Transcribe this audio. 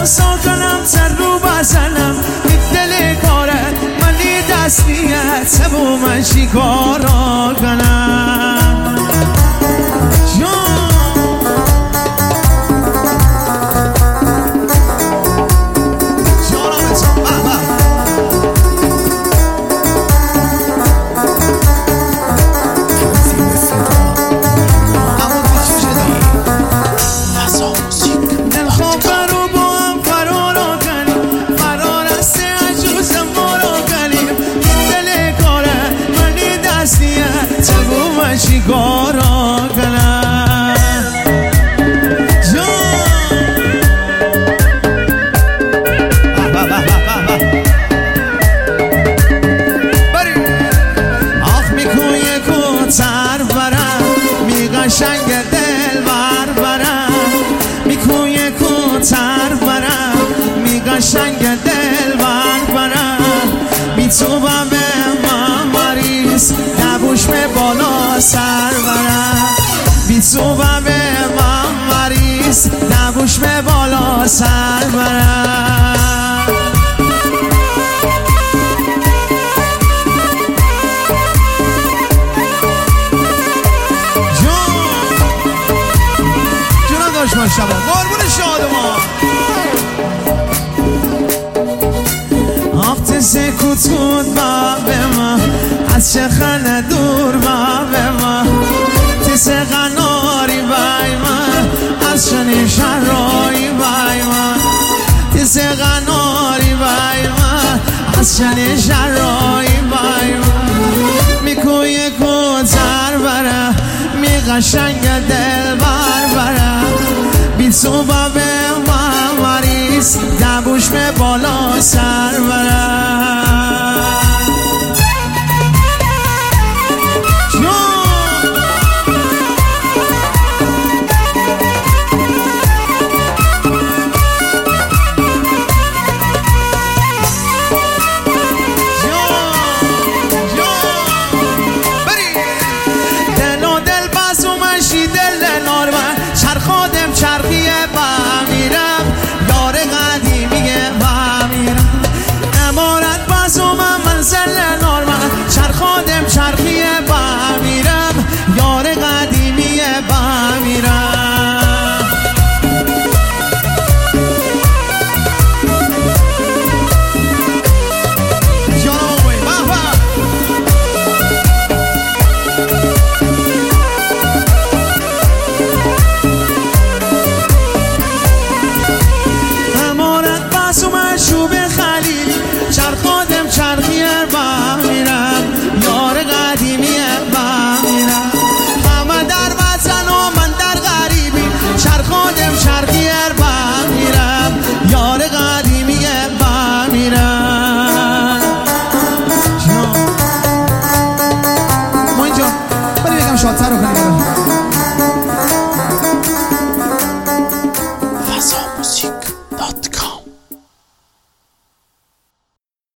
ساکنم سر رو بزنم این دل کاره منی دستیت سبو من چیکارا کنم چیکارا کنم آخ میکوی کوتر برم می قشنگ دل برم میکوی کوتر برم می قشنگ دل برم می تو به من مریض نبوش به بالا سر برم بی تو به من مریض نبوش به بالا سر برم جونم داشت من شما قربون شادمان آفت سکوت بود به من از چه خنه دور به من تیس غناری بای من از چنین شرایی بای من تیس غناری بای من از چنین شرایی بای من میکوی کوتر برم می قشنگ دل برم بی تو به من مریض دبوش به بالا سر برم چرخیه با میرم یار قدیمیه با میرم امارت بازو من منزل نارمن چرخاده